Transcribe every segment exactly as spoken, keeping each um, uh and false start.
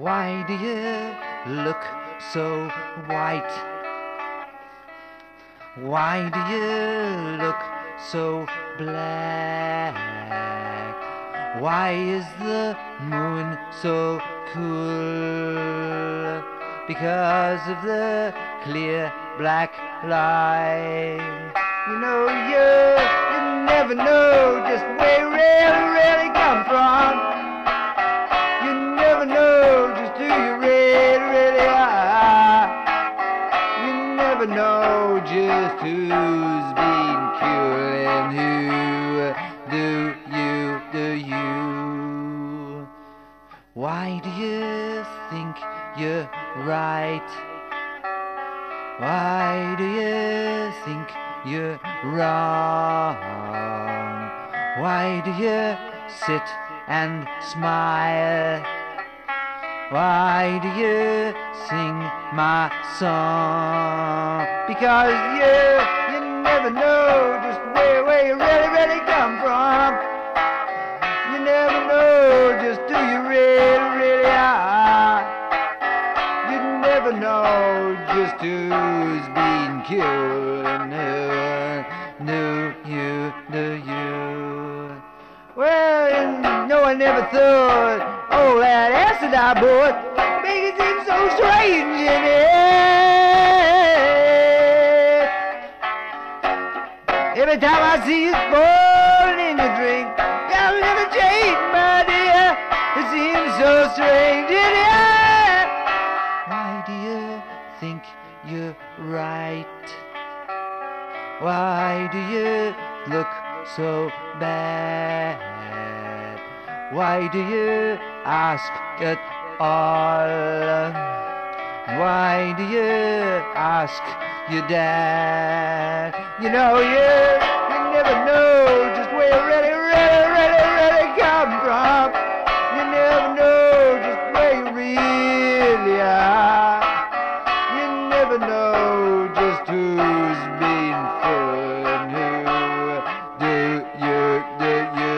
Why do you look so white? Why do you look so black? Why is the moon so cool? Because of the clear black light. You know, you, you never know just where you really, really come from. You never know just who you really, really are. You never know just who's been cool and who do you, do you. Why do you think you're right? Why do you think you're wrong? Why do you sit and smile? Why do you sing my song? Because you, you never know just where, where you really, really come from. You never know just who you really, really are. You never know just who's been killed and who knew you, knew you. Well, you know, I never thought, oh, that acid I bought made it seem so strange in it. Every time I see you falling in your drink, I'll never change, my dear. It seems so strange in it. Why do you think you're right? Why do you look so bad? Why do you ask at all? Why do you ask your dad? You know, you, you never know just where you really, really, really, really come from. You never know just where you really are. You never know just who's been fooled and who do you, do you.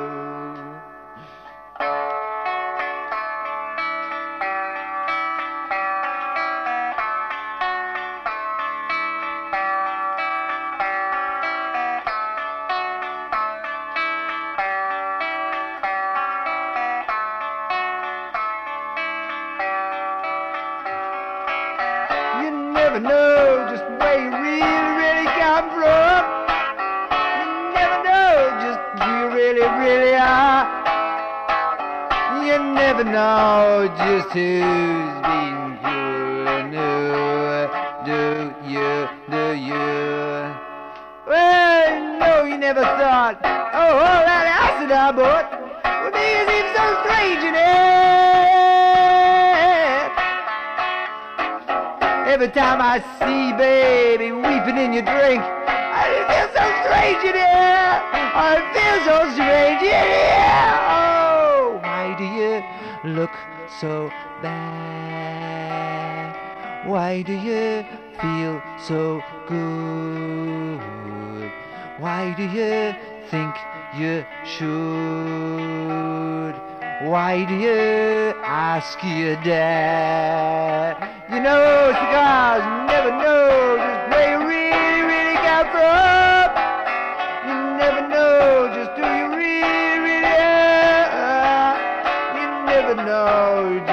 You never know just where you really, really come from. You never know just who you really, really are. You never know just who's been cool and who do you, do you. Well, no, you never thought, oh, all that acid I bought would make it seem so strange in it. Every time I see baby weeping in your drink, I feel so strange in here. I feel so strange in here. Oh, why do you look so bad? Why do you feel so good? Why do you think you should? Why do you ask your dad? You know, it's because you never know just where you really, really come from. You never know just who you really, really are. You never know